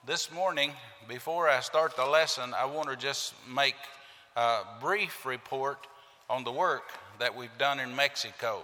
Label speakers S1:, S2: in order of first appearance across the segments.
S1: This morning, before I start the lesson, I want to just make a brief report on the work that we've done in Mexico.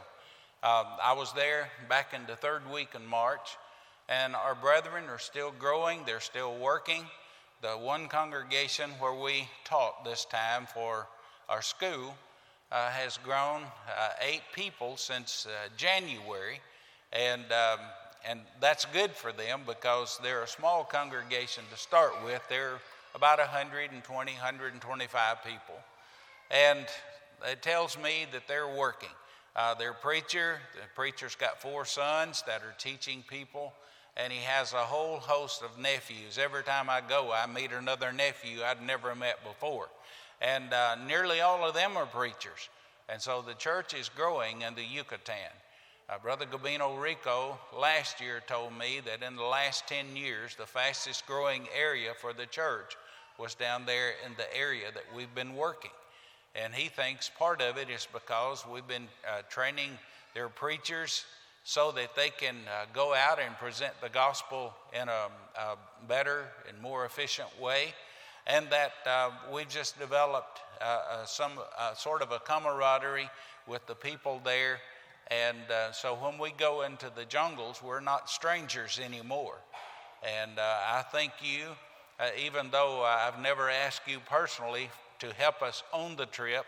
S1: I was there back in the third week in March, and our brethren are still growing. They're still working. The one congregation where we taught this time for our school has grown 8 people since January, and that's good for them because they're a small congregation to start with. They're about 120, 125 people. And it tells me that they're working. The preacher's got 4 sons that are teaching people, and he has a whole host of nephews. Every time I go, I meet another nephew I'd never met before. And nearly all of them are preachers. And so the church is growing in the Yucatan. Brother Gabino Rico last year told me that in the last 10 years, the fastest growing area for the church was down there in the area that we've been working. And he thinks part of it is because we've been training their preachers so that they can go out and present the gospel in a better and more efficient way, and that we've just developed some sort of a camaraderie with the people there. And so when we go into the jungles, we're not strangers anymore. And I thank you, even though I've never asked you personally to help us on the trip,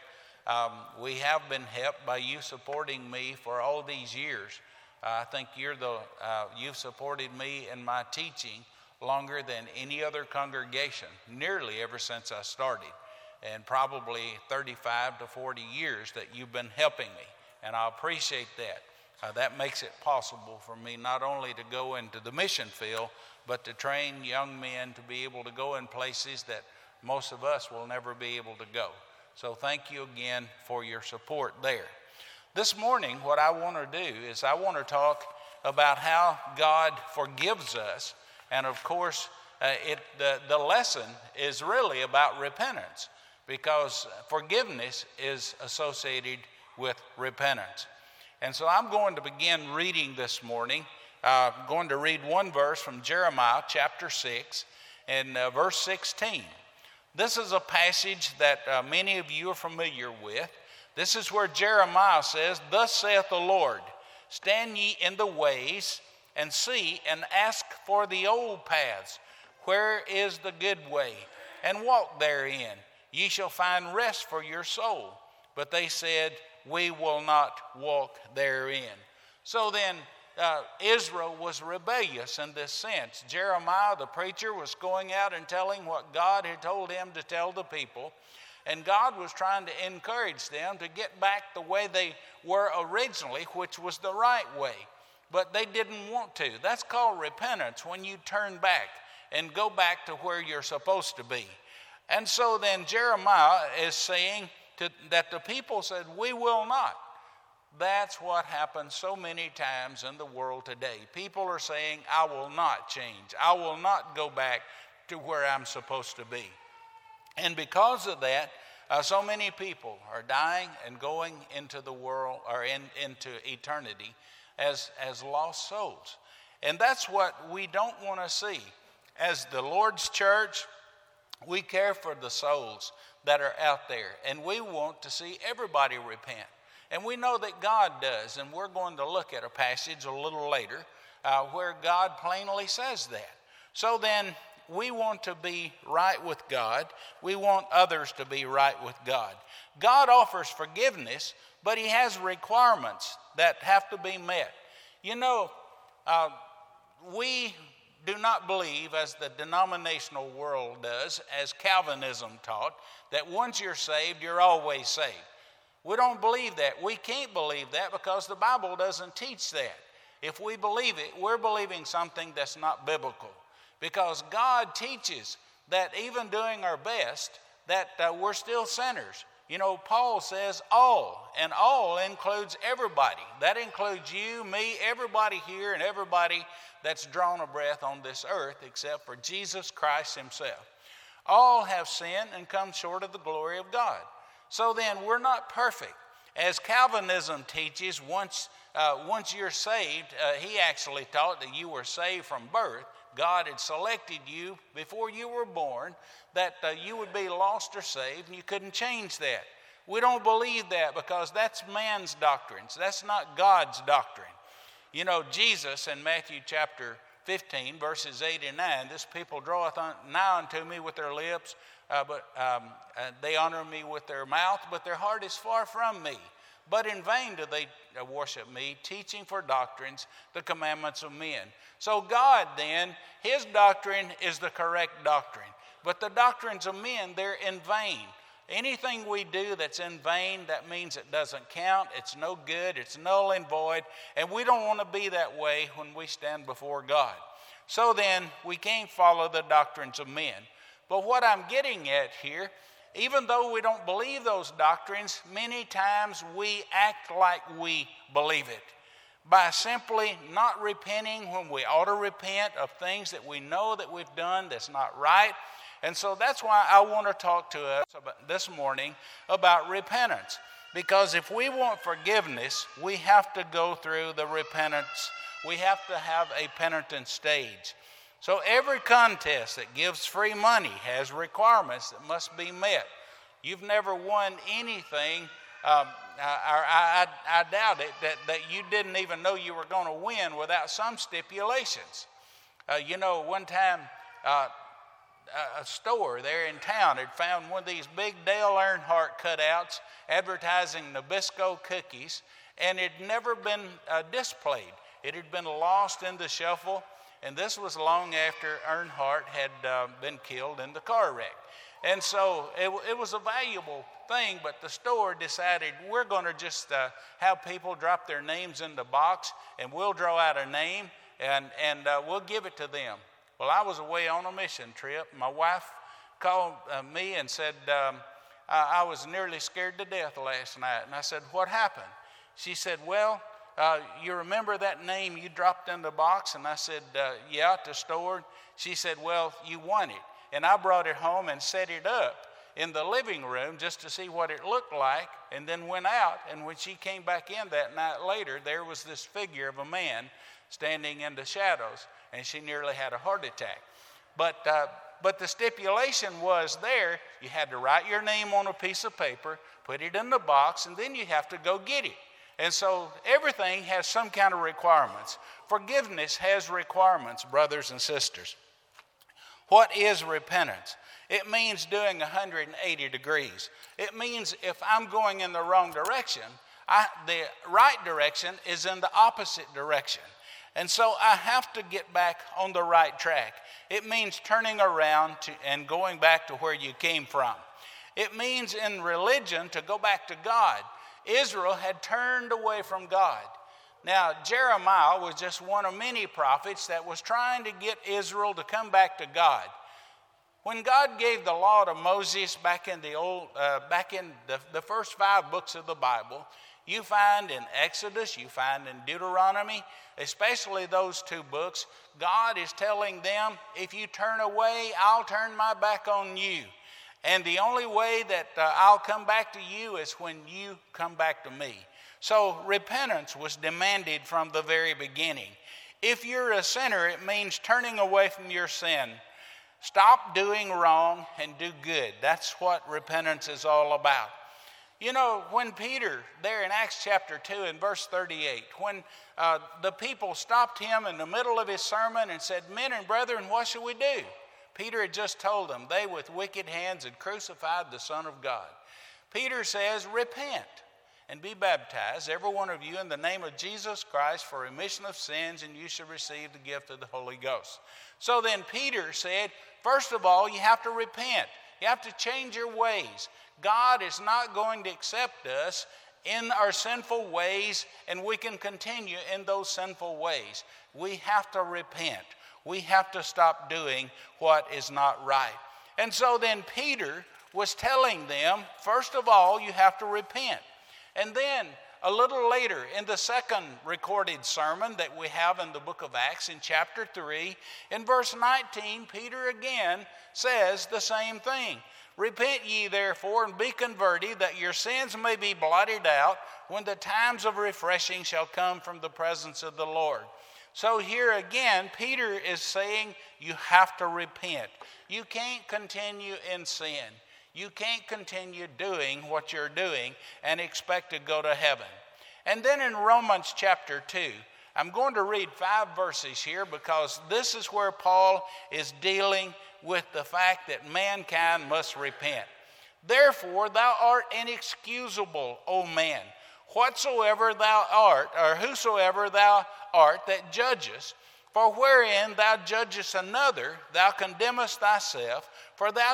S1: we have been helped by you supporting me for all these years. I think you've supported me in my teaching longer than any other congregation, nearly ever since I started, and probably 35 to 40 years that you've been helping me. And I appreciate that. That makes it possible for me not only to go into the mission field, but to train young men to be able to go in places that most of us will never be able to go. So thank you again for your support there. This morning, what I want to do is I want to talk about how God forgives us. And of course, the lesson is really about repentance, because forgiveness is associated with repentance. And so I'm going to begin reading this morning. I'm going to read one verse from Jeremiah chapter 6 and verse 16. This is a passage that many of you are familiar with. This is where Jeremiah says, "Thus saith the Lord, stand ye in the ways and see and ask for the old paths. Where is the good way? And walk therein. Ye shall find rest for your soul." But they said, "We will not walk therein." So then Israel was rebellious in this sense. Jeremiah, the preacher, was going out and telling what God had told him to tell the people. And God was trying to encourage them to get back the way they were originally, which was the right way. But they didn't want to. That's called repentance, when you turn back and go back to where you're supposed to be. And so then Jeremiah is saying that the people said, "We will not." That's what happens so many times in the world today. People are saying, "I will not change. I will not go back to where I'm supposed to be." And because of that, so many people are dying and going into the world, or into eternity as lost souls. And that's what we don't want to see. As the Lord's church, we care for the souls that are out there, and we want to see everybody repent. And we know that God does, and we're going to look at a passage a little later where God plainly says that. So then, we want to be right with God. We want others to be right with God. God offers forgiveness, but he has requirements that have to be met. You know, we do not believe, as the denominational world does, as Calvinism taught, that once you're saved, you're always saved. We don't believe that. We can't believe that because the Bible doesn't teach that. If we believe it, we're believing something that's not biblical. Because God teaches that even doing our best, that we're still sinners. You know, Paul says all, and all includes everybody. That includes you, me, everybody here, and everybody that's drawn a breath on this earth except for Jesus Christ himself. All have sinned and come short of the glory of God. So then we're not perfect. As Calvinism teaches, once you're saved, he actually taught that you were saved from birth, God had selected you before you were born, that you would be lost or saved, and you couldn't change that. We don't believe that because that's man's doctrines. That's not God's doctrine. You know, Jesus in Matthew chapter 15, verses 8 and 9, this people draweth nigh unto me with their lips, but they honor me with their mouth, but their heart is far from me. But in vain do they worship me, teaching for doctrines the commandments of men. So God then, his doctrine is the correct doctrine. But the doctrines of men, they're in vain. Anything we do that's in vain, that means it doesn't count, it's no good, it's null and void, and we don't want to be that way when we stand before God. So then, we can't follow the doctrines of men. But what I'm getting at here, even though we don't believe those doctrines, many times we act like we believe it by simply not repenting when we ought to repent of things that we know that we've done that's not right. And so that's why I want to talk to us this morning about repentance. Because if we want forgiveness, we have to go through the repentance. We have to have a penitent stage. So every contest that gives free money has requirements that must be met. You've never won anything, I doubt it, that you didn't even know you were going to win without some stipulations. One time a store there in town had found one of these big Dale Earnhardt cutouts advertising Nabisco cookies, and it had never been displayed. It had been lost in the shuffle. And this was long after Earnhardt had been killed in the car wreck. And so it was a valuable thing, but the store decided we're going to just have people drop their names in the box, and we'll draw out a name, and we'll give it to them. Well, I was away on a mission trip. My wife called me and said, I was nearly scared to death last night. And I said, what happened? She said, well, you remember that name you dropped in the box? And I said, yeah, at the store. She said, well, you won it. And I brought it home and set it up in the living room just to see what it looked like, and then went out. And when she came back in that night later, there was this figure of a man standing in the shadows, and she nearly had a heart attack. But the stipulation was there. You had to write your name on a piece of paper, put it in the box, and then you have to go get it. And so everything has some kind of requirements. Forgiveness has requirements, brothers and sisters. What is repentance? It means doing 180 degrees. It means if I'm going in the wrong direction, the right direction is in the opposite direction. And so I have to get back on the right track. It means turning around and going back to where you came from. It means in religion to go back to God. Israel had turned away from God. Now, Jeremiah was just one of many prophets that was trying to get Israel to come back to God. When God gave the law to Moses back in the first 5 books of the Bible, you find in Exodus, you find in Deuteronomy, especially those 2 books, God is telling them, if you turn away, I'll turn my back on you. And the only way that I'll come back to you is when you come back to me. So repentance was demanded from the very beginning. If you're a sinner, it means turning away from your sin. Stop doing wrong and do good. That's what repentance is all about. You know, when Peter, there in Acts chapter 2 and verse 38, when the people stopped him in the middle of his sermon and said, men and brethren, what shall we do? Peter had just told them they with wicked hands had crucified the Son of God. Peter says, repent and be baptized, every one of you, in the name of Jesus Christ for remission of sins, and you shall receive the gift of the Holy Ghost. So then Peter said, first of all, you have to repent. You have to change your ways. God is not going to accept us in our sinful ways, and we can continue in those sinful ways. We have to repent. We have to stop doing what is not right. And so then Peter was telling them, first of all, you have to repent. And then a little later in the second recorded sermon that we have in the book of Acts in chapter 3, in verse 19, Peter again says the same thing. Repent ye therefore and be converted, that your sins may be blotted out when the times of refreshing shall come from the presence of the Lord. So here again, Peter is saying you have to repent. You can't continue in sin. You can't continue doing what you're doing and expect to go to heaven. And then in Romans chapter 2, I'm going to read 5 verses here because this is where Paul is dealing with the fact that mankind must repent. Therefore, thou art inexcusable, O man, whatsoever thou art, or whosoever thou art that judgest. For wherein thou judgest another, thou condemnest thyself, for thou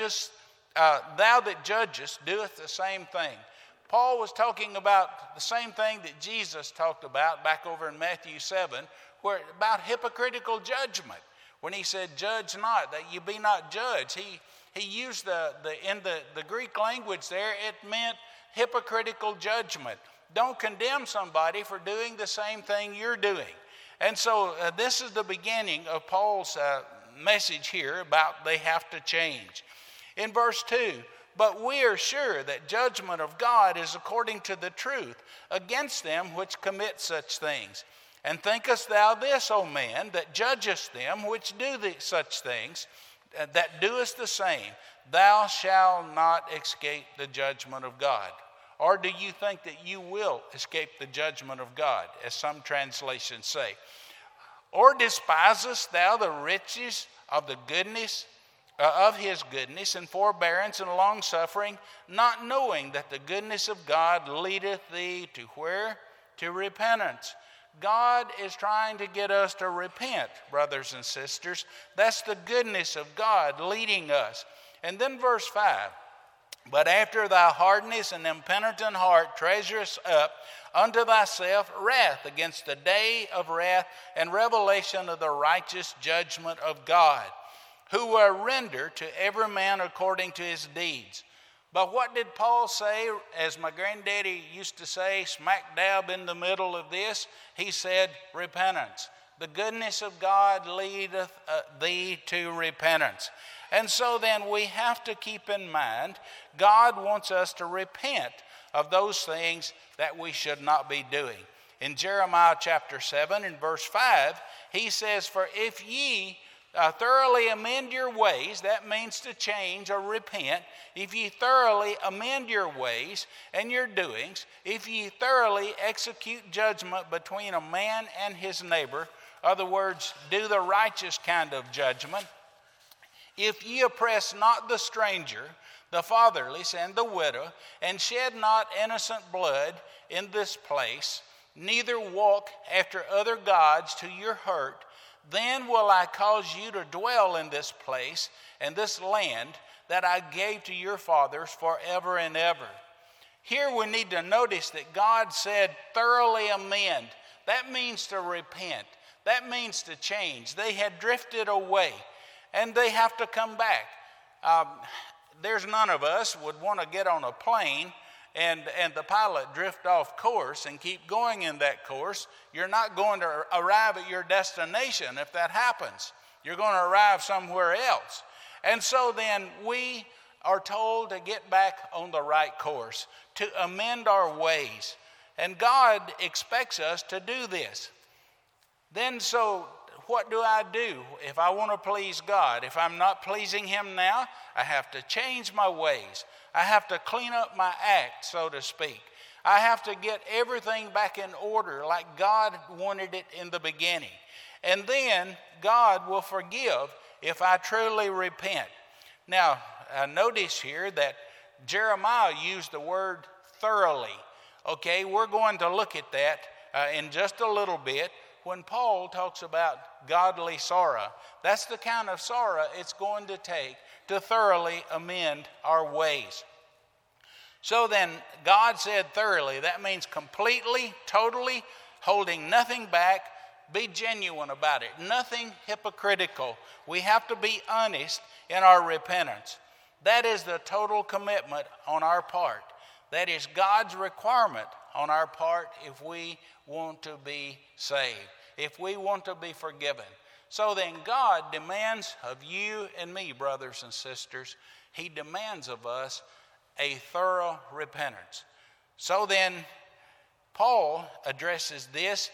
S1: that judgest doeth the same thing. Paul was talking about the same thing that Jesus talked about back over in Matthew 7, where about hypocritical judgment. When he said, "Judge not, that you be not judged," he used in the Greek language there, it meant hypocritical judgment. Don't condemn somebody for doing the same thing you're doing. And so this is the beginning of Paul's message here about they have to change. In verse 2, but we are sure that judgment of God is according to the truth against them which commit such things. And thinkest thou this, O man, that judgest them which do such things, that doest the same, thou shalt not escape the judgment of God? Or do you think that you will escape the judgment of God, as some translations say? Or despisest thou the riches of the goodness of his goodness and forbearance and longsuffering, not knowing that the goodness of God leadeth thee to where? To repentance. God is trying to get us to repent, brothers and sisters. That's the goodness of God leading us. And then verse 5. But after thy hardness and impenitent heart treasurest up unto thyself wrath against the day of wrath and revelation of the righteous judgment of God, who will render to every man according to his deeds. But what did Paul say, as my granddaddy used to say, smack dab in the middle of this? He said, repentance. The goodness of God leadeth thee to repentance. And so then we have to keep in mind, God wants us to repent of those things that we should not be doing. In Jeremiah chapter 7 and verse 5, he says, for if ye thoroughly amend your ways, that means to change or repent. If ye thoroughly amend your ways and your doings, if ye thoroughly execute judgment between a man and his neighbor, other words, do the righteous kind of judgment, if ye oppress not the stranger, the fatherless, and the widow, and shed not innocent blood in this place, neither walk after other gods to your hurt, then will I cause you to dwell in this place and this land that I gave to your fathers forever and ever. Here we need to notice that God said thoroughly amend. That means to repent. That means to change. They had drifted away and they have to come back. There's none of us would want to get on a plane and the pilot drift off course and keep going in that course. You're not going to arrive at your destination if that happens. You're going to arrive somewhere else. And so then we are told to get back on the right course, to amend our ways. And God expects us to do this. Then so what do I do if I want to please God? If I'm not pleasing Him now, I have to change my ways. I have to clean up my act, so to speak. I have to get everything back in order like God wanted it in the beginning. And then God will forgive if I truly repent. Now, notice here that Jeremiah used the word thoroughly. Okay, we're going to look at that in just a little bit. When Paul talks about godly sorrow, that's the kind of sorrow it's going to take to thoroughly amend our ways. So then, God said thoroughly. That means completely, totally, holding nothing back. Be genuine about it. Nothing hypocritical. We have to be honest in our repentance. That is the total commitment on our part. That is God's requirement on our part if we want to be saved, if we want to be forgiven. So then God demands of you and me, brothers and sisters, He demands of us a thorough repentance. So then Paul addresses this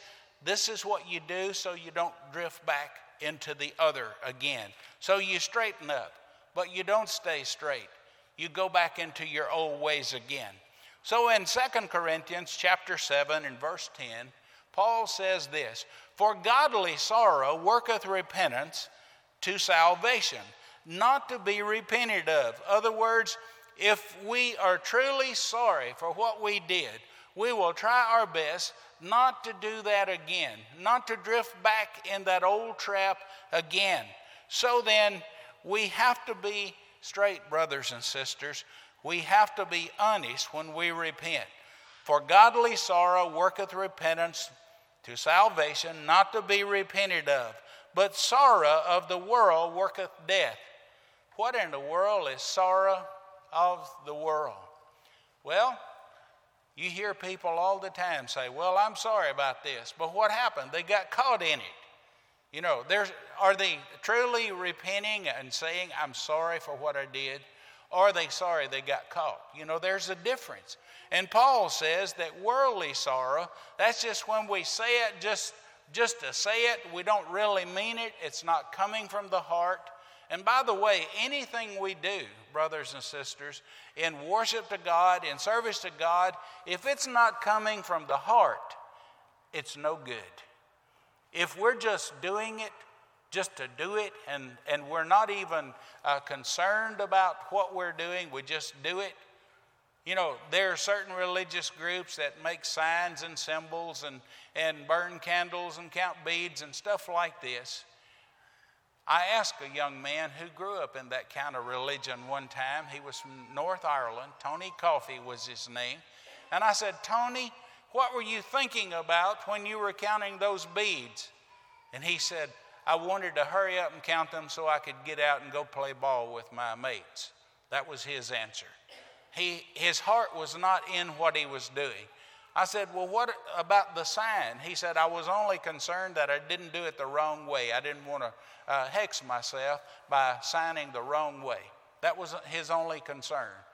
S1: This is what you do so you don't drift back into the other again. So you straighten up, but you don't stay straight. You go back into your old ways again. So in 2 Corinthians chapter 7 and verse 10, Paul says this, "For godly sorrow worketh repentance to salvation, not to be repented of." In other words, if we are truly sorry for what we did, we will try our best not to do that again, not to drift back in that old trap again. So then, we have to be straight, brothers and sisters. We have to be honest when we repent. "For godly sorrow worketh repentance to salvation, not to be repented of. But sorrow of the world worketh death." What in the world is sorrow of the world? Well, you hear people all the time say, "Well, I'm sorry about this." But what happened? They got caught in it. You know, are they truly repenting and saying, "I'm sorry for what I did"? Or are they sorry they got caught? You know, there's a difference. And Paul says that worldly sorrow, that's just when we say it just to say it. We don't really mean it. It's not coming from the heart. And by the way, anything we do, brothers and sisters, in worship to God, in service to God, if it's not coming from the heart, it's no good. If we're just doing it just to do it, and we're not even concerned about what we're doing, we just do it. You know, there are certain religious groups that make signs and symbols and burn candles and count beads and stuff like this. I asked a young man who grew up in that kind of religion one time. He was from North Ireland. Tony Coffey was his name. And I said, "Tony, what were you thinking about when you were counting those beads?" And he said, "I wanted to hurry up and count them so I could get out and go play ball with my mates." That was his answer. His heart was not in what he was doing. I said, "Well, what about the sign?" He said, "I was only concerned that I didn't do it the wrong way. I didn't want to hex myself by signing the wrong way." That was his only concern.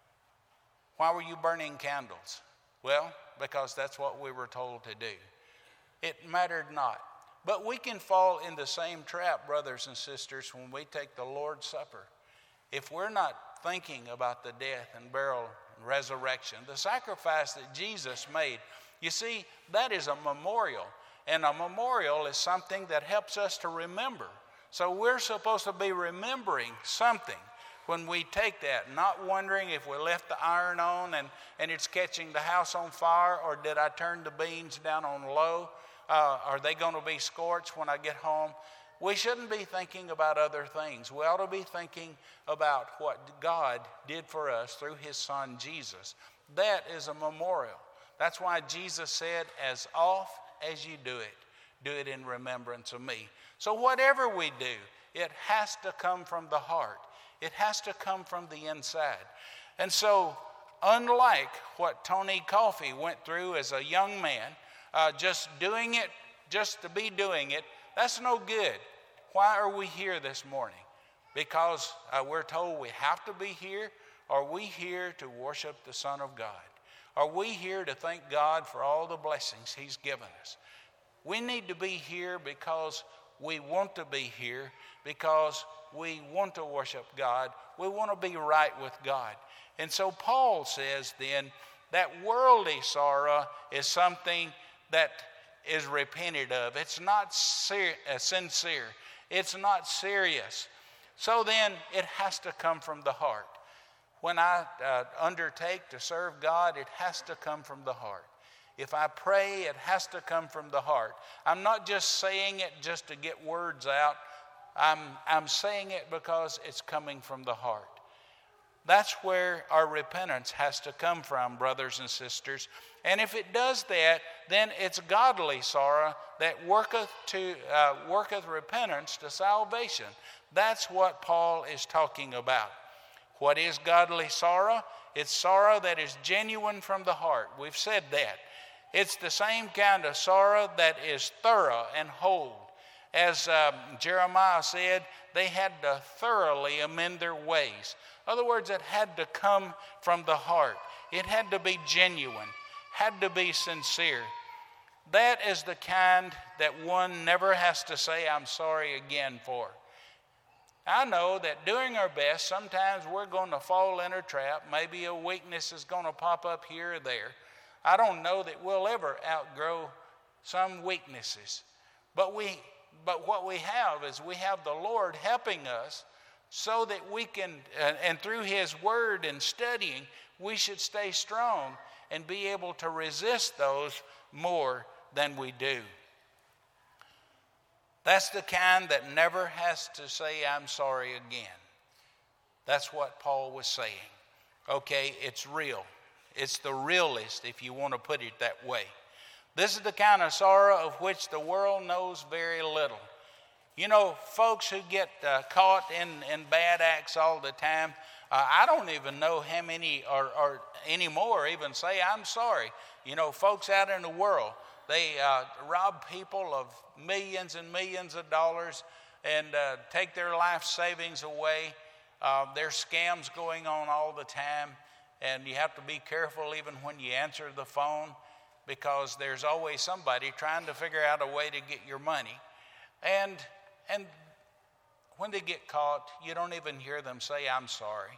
S1: "Why were you burning candles?" "Well, because that's what we were told to do." It mattered not. But we can fall in the same trap, brothers and sisters, when we take the Lord's Supper. If we're not thinking about the death and burial and resurrection, the sacrifice that Jesus made, you see, that is a memorial. And a memorial is something that helps us to remember. So we're supposed to be remembering something when we take that, not wondering if we left the iron on and it's catching the house on fire, or did I turn the beans down on low? Are they going to be scorched when I get home? We shouldn't be thinking about other things. We ought to be thinking about what God did for us through his son Jesus. That is a memorial. That's why Jesus said, "As oft as you do it in remembrance of me." So whatever we do, it has to come from the heart. It has to come from the inside. And so, unlike what Tony Coffey went through as a young man, just doing it just to be doing it, that's no good. Why are we here this morning? Because we're told we have to be here? Are we here to worship the Son of God? Are we here to thank God for all the blessings he's given us? We need to be here because we want to be here, because we want to worship God. We want to be right with God. And so Paul says then that worldly sorrow is something that is repented of. It's not sincere. It's not serious. So then it has to come from the heart. When I undertake to serve God, it has to come from the heart. If I pray, it has to come from the heart. I'm not just saying it just to get words out. I'm saying it because it's coming from the heart. That's where our repentance has to come from, brothers and sisters. And if it does that, then it's godly sorrow that worketh repentance to salvation. That's what Paul is talking about. What is godly sorrow? It's sorrow that is genuine from the heart. We've said that. It's the same kind of sorrow that is thorough and whole. As Jeremiah said, they had to thoroughly amend their ways. In other words, it had to come from the heart. It had to be genuine, had to be sincere. That is the kind that one never has to say, I'm sorry again for. I know that doing our best, sometimes we're going to fall in a trap. Maybe a weakness is going to pop up here or there. I don't know that we'll ever outgrow some weaknesses. But what we have is we have the Lord helping us so that we can, and through His Word and studying, we should stay strong and be able to resist those more than we do. That's the kind that never has to say, I'm sorry again. That's what Paul was saying. Okay, it's real. It's the realist, if you want to put it that way. This is the kind of sorrow of which the world knows very little. You know, folks who get caught in bad acts all the time, I don't even know how many or anymore even say, I'm sorry. You know, folks out in the world, they rob people of millions and millions of dollars and take their life savings away. There's scams going on all the time, and you have to be careful even when you answer the phone, because there's always somebody trying to figure out a way to get your money. And when they get caught, you don't even hear them say, I'm sorry.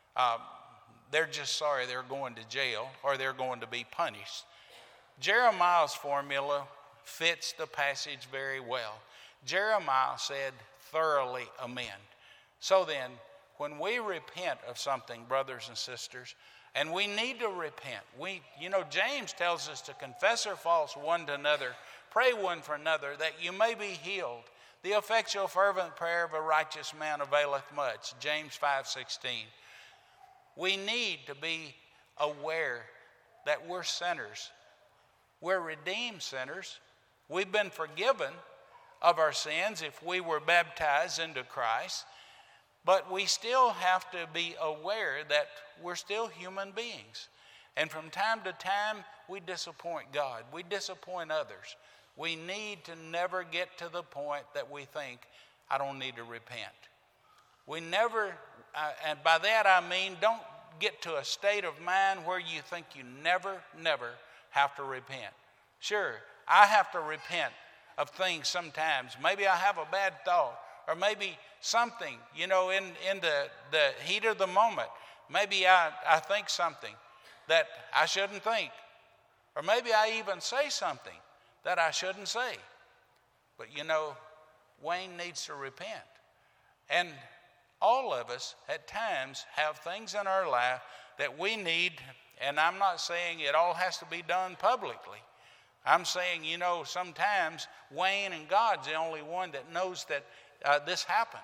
S1: They're just sorry they're going to jail or they're going to be punished. Jeremiah's formula fits the passage very well. Jeremiah said, thoroughly amend. So then, when we repent of something, brothers and sisters, and we need to repent. James tells us to confess our faults one to another, pray one for another, that you may be healed. The effectual fervent prayer of a righteous man availeth much. James 5:16. We need to be aware that we're sinners. We're redeemed sinners. We've been forgiven of our sins if we were baptized into Christ. But we still have to be aware that we're still human beings. And from time to time, we disappoint God. We disappoint others. We need to never get to the point that we think, I don't need to repent. We never, and by that I mean, don't get to a state of mind where you think you never have to repent. Sure, I have to repent of things sometimes. Maybe I have a bad thought, or maybe something, in the heat of the moment. Maybe I think something that I shouldn't think. Or maybe I even say something that I shouldn't say. But Wayne needs to repent. And all of us at times have things in our life that we need, and I'm not saying it all has to be done publicly. I'm saying, sometimes Wayne and God's the only one that knows that this happened.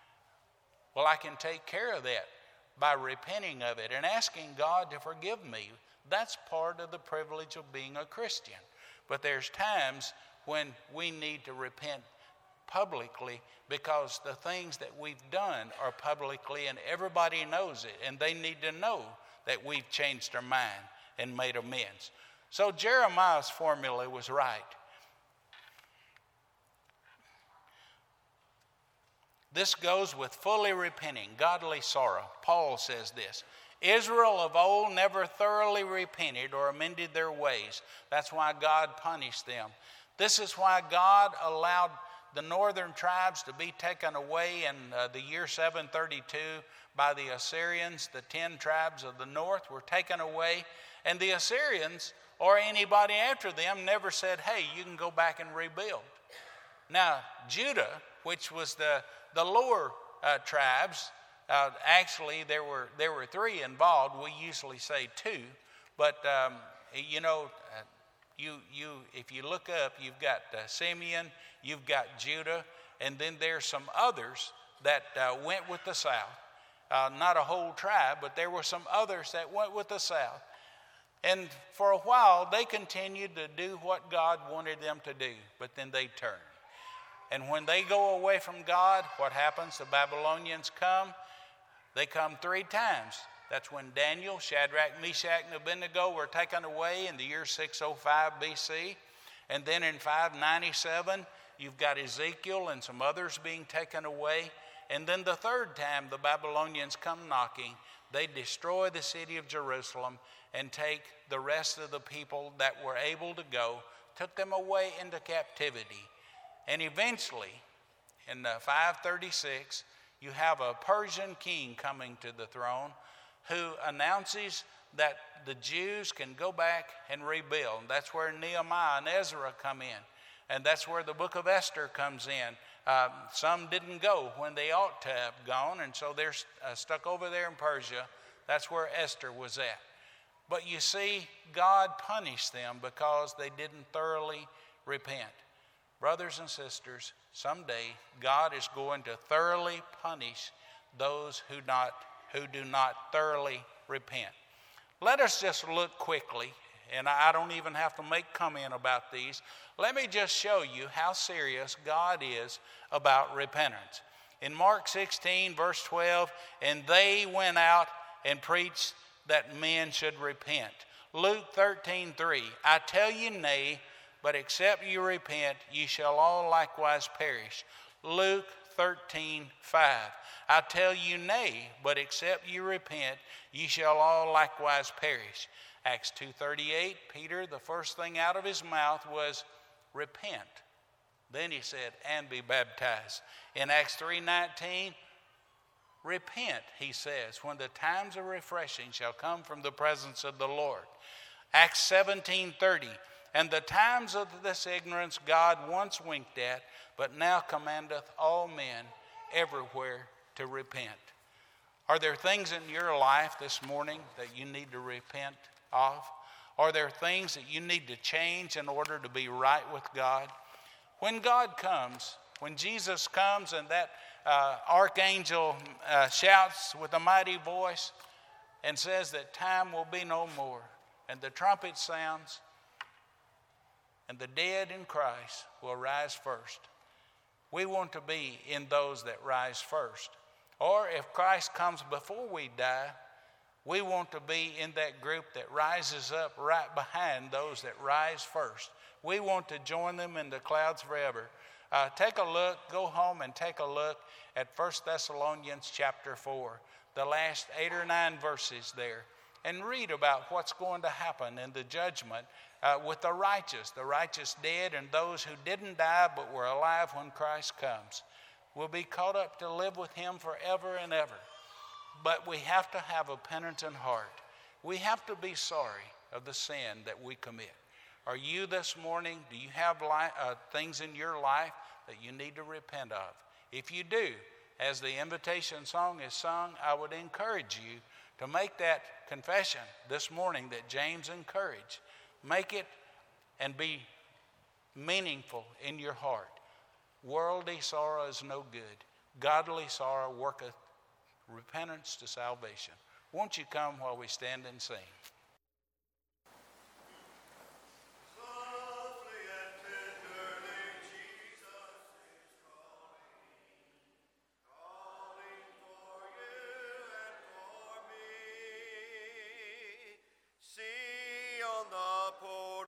S1: Well, I can take care of that by repenting of it and asking God to forgive me. That's part of the privilege of being a Christian. But there's times when we need to repent publicly because the things that we've done are publicly and everybody knows it, and they need to know that we've changed our mind and made amends. So Jeremiah's formula was right. This goes with fully repenting, godly sorrow. Paul says this, Israel of old never thoroughly repented or amended their ways. That's why God punished them. This is why God allowed the northern tribes to be taken away in the year 732 by the Assyrians. The 10 tribes of the north were taken away, and the Assyrians or anybody after them never said, hey, you can go back and rebuild. Now, Judah, which was the lower tribes, actually there were 3 involved. We usually say 2, but if you look up, you've got Simeon, you've got Judah, and then there's some others that went with the south. Not a whole tribe, but there were some others that went with the south. And for a while, they continued to do what God wanted them to do, but then they turned. And when they go away from God, what happens? The Babylonians come. They come 3 times. That's when Daniel, Shadrach, Meshach, and Abednego were taken away in the year 605 BC. And then in 597, you've got Ezekiel and some others being taken away. And then the 3rd time the Babylonians come knocking, they destroy the city of Jerusalem and take the rest of the people that were able to go took them away into captivity. And eventually, in 536, you have a Persian king coming to the throne who announces that the Jews can go back and rebuild. And that's where Nehemiah and Ezra come in. And that's where the book of Esther comes in. Some didn't go when they ought to have gone, and so they're stuck over there in Persia. That's where Esther was at. But you see, God punished them because they didn't thoroughly repent. Brothers and sisters, someday God is going to thoroughly punish those who do not thoroughly repent. Let us just look quickly, and I don't even have to make comment about these. Let me just show you how serious God is about repentance. In Mark 16, verse 12, and they went out and preached that men should repent. Luke 13:3, I tell you nay, but except you repent, ye shall all likewise perish. Luke 13:5, I tell you nay, but except you repent, ye shall all likewise perish. Acts 2:38, Peter, the first thing out of his mouth was repent. Then he said, and be baptized. In Acts 3:19, repent, he says, when the times of refreshing shall come from the presence of the Lord. Acts 17:30, and the times of this ignorance God once winked at, but now commandeth all men everywhere to repent. Are there things in your life this morning that you need to repent of? Are there things that you need to change in order to be right with God? When God comes, when Jesus comes and that archangel shouts with a mighty voice and says that time will be no more, and the trumpet sounds, and the dead in Christ will rise first. We want to be in those that rise first. Or if Christ comes before we die, we want to be in that group that rises up right behind those that rise first. We want to join them in the clouds forever. Take a look, go home and take a look at 1 Thessalonians chapter 4, the last 8 or 9 verses there, and read about what's going to happen in the judgment with the righteous dead, and those who didn't die but were alive when Christ comes will be caught up to live with him forever and ever. But we have to have a penitent heart. We have to be sorry of the sin that we commit. Are you this morning, do you have things in your life that you need to repent of? If you do, as the invitation song is sung, I would encourage you to make that confession this morning that James encouraged. Make it and be meaningful in your heart. Worldly sorrow is no good. Godly sorrow worketh repentance to salvation. Won't you come while we stand and sing?
S2: See on the port